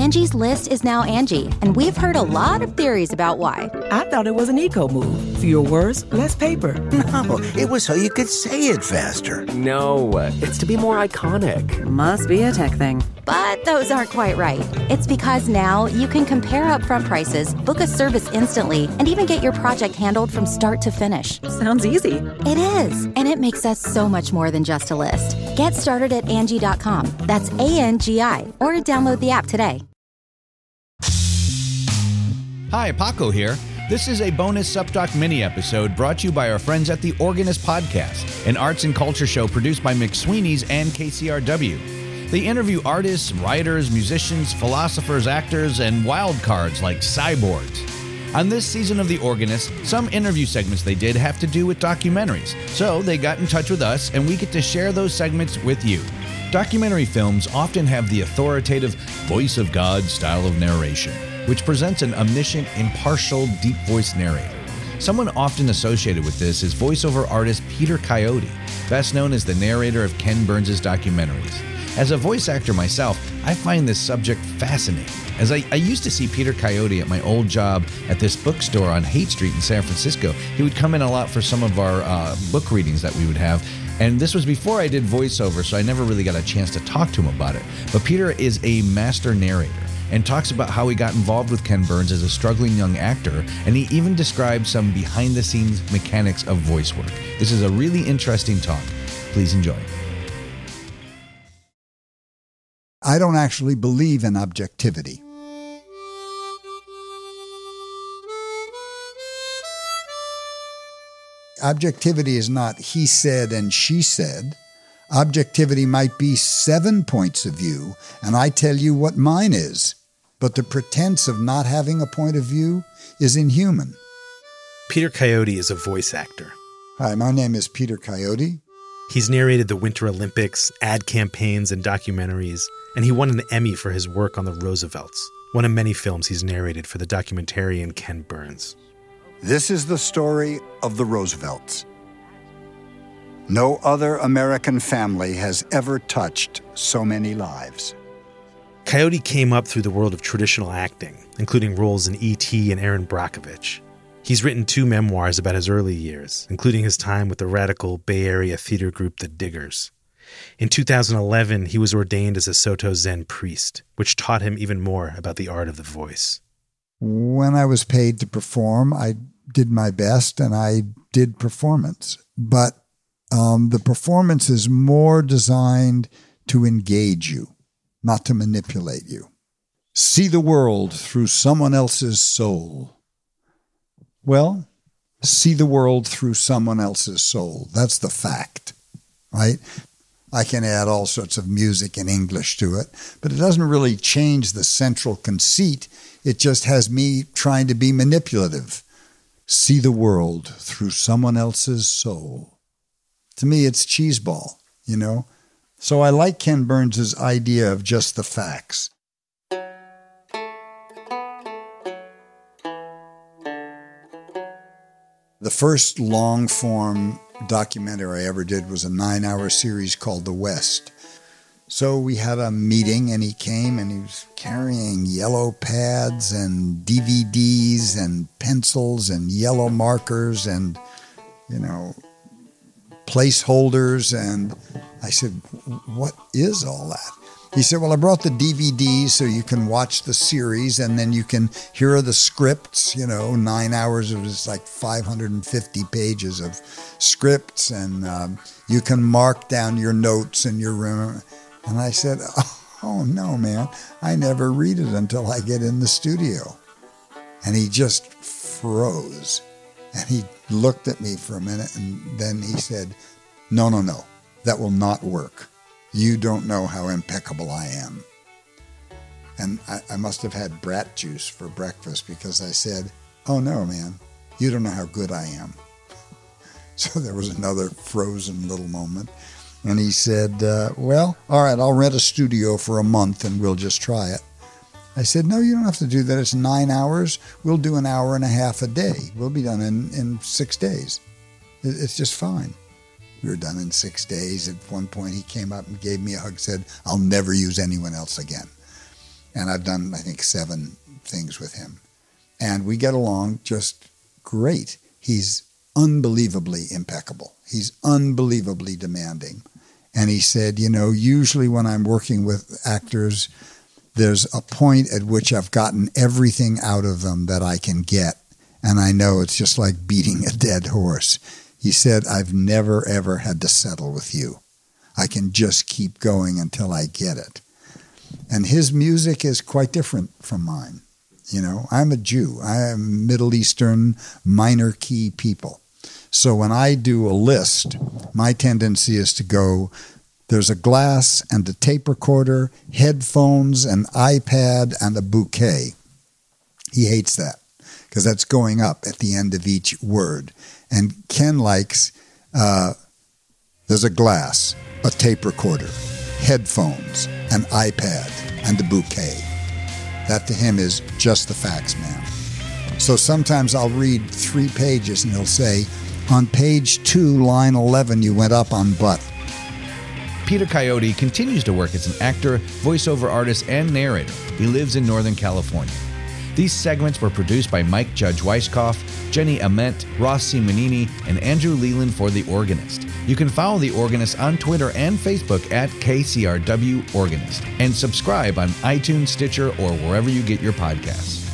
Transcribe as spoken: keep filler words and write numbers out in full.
Angie's List is now Angie, and we've heard a lot of theories about why. I thought it was an eco move. Fewer words, less paper. No, it was so you could say it faster. No, it's to be more iconic. Must be a tech thing. But those aren't quite right. It's because now you can compare upfront prices, book a service instantly, and even get your project handled from start to finish. Sounds easy. It is, and it makes us so much more than just a list. Get started at Angie dot com. That's A N G I, or download the app today. Hi, Paco here. This is a bonus SupDoc mini episode brought to you by our friends at the Organist Podcast, an arts and culture show produced by McSweeney's and K C R W. They interview artists, writers, musicians, philosophers, actors, and wild cards like cyborgs. On this season of The Organist, some interview segments they did have to do with documentaries, so they got in touch with us and we get to share those segments with you. Documentary films often have the authoritative voice of God style of narration, which presents an omniscient, impartial, deep voice narrator. Someone often associated with this is voiceover artist Peter Coyote, best known as the narrator of Ken Burns' documentaries. As a voice actor myself, I find this subject fascinating, as I, I used to see Peter Coyote at my old job at this bookstore on Haight Street in San Francisco. He would come in a lot for some of our uh, book readings that we would have, and this was before I did voiceover, so I never really got a chance to talk to him about it. But Peter is a master narrator and talks about how he got involved with Ken Burns as a struggling young actor, and he even describes some behind-the-scenes mechanics of voice work. This is a really interesting talk. Please enjoy. I don't actually believe in objectivity. Objectivity is not he said and she said. Objectivity might be seven points of view, and I tell you what mine is. But the pretense of not having a point of view is inhuman. Peter Coyote is a voice actor. Hi, my name is Peter Coyote. He's narrated the Winter Olympics, ad campaigns, and documentaries, and he won an Emmy for his work on the Roosevelts, one of many films he's narrated for the documentarian Ken Burns. This is the story of the Roosevelts. No other American family has ever touched so many lives. Coyote came up through the world of traditional acting, including roles in E T and Erin Brockovich. He's written two memoirs about his early years, including his time with the radical Bay Area theater group The Diggers. In two thousand eleven, he was ordained as a Soto Zen priest, which taught him even more about the art of the voice. When I was paid to perform, I did my best and I did performance. But um, the performance is more designed to engage you, not to manipulate you. See the world through someone else's soul. Well, see the world through someone else's soul. That's the fact, right? I can add all sorts of music in English to it, but it doesn't really change the central conceit. It just has me trying to be manipulative. See the world through someone else's soul. To me, it's cheeseball, you know? So I like Ken Burns' idea of just the facts. The first long-form documentary I ever did was a nine-hour series called The West. So we had a meeting, and he came, and he was carrying yellow pads and D V Ds and pencils and yellow markers and, you know, placeholders. And I said, what is all that? He said, well, I brought the D V Ds so you can watch the series, and then you can hear the scripts, you know, nine hours. It was like five hundred fifty pages of scripts, and um, you can mark down your notes and your room. And I said, oh, no, man, I never read it until I get in the studio. And he just froze. And he looked at me for a minute, and then he said, no, no, no, that will not work. You don't know how impeccable I am. And I, I must have had brat juice for breakfast, because I said, oh, no, man, you don't know how good I am. So there was another frozen little moment. And he said, uh, well, all right, I'll rent a studio for a month and we'll just try it. I said, no, you don't have to do that. It's nine hours. We'll do an hour and a half a day. We'll be done in, in six days. It, it's just fine. We were done in six days. At one point, he came up and gave me a hug, said, I'll never use anyone else again. And I've done, I think, seven things with him. And we get along just great. He's unbelievably impeccable. He's unbelievably demanding. And he said, you know, usually when I'm working with actors, there's a point at which I've gotten everything out of them that I can get. And I know it's just like beating a dead horse. He said, I've never, ever had to settle with you. I can just keep going until I get it. And his music is quite different from mine. You know, I'm a Jew. I am Middle Eastern minor key people. So when I do a list, my tendency is to go, there's a glass and a tape recorder, headphones, an iPad, and a bouquet. He hates that because that's going up at the end of each word. And Ken likes, uh, there's a glass, a tape recorder, headphones, an iPad, and a bouquet. That to him is just the facts, man. So sometimes I'll read three pages and he'll say, on page two, line eleven, you went up on butt. Peter Coyote continues to work as an actor, voiceover artist, and narrator. He lives in Northern California. These segments were produced by Mike Judge Weisskopf, Jenny Ament, Ross Simonini, and Andrew Leland for The Organist. You can follow The Organist on Twitter and Facebook at K C R W Organist, and subscribe on iTunes, Stitcher, or wherever you get your podcasts.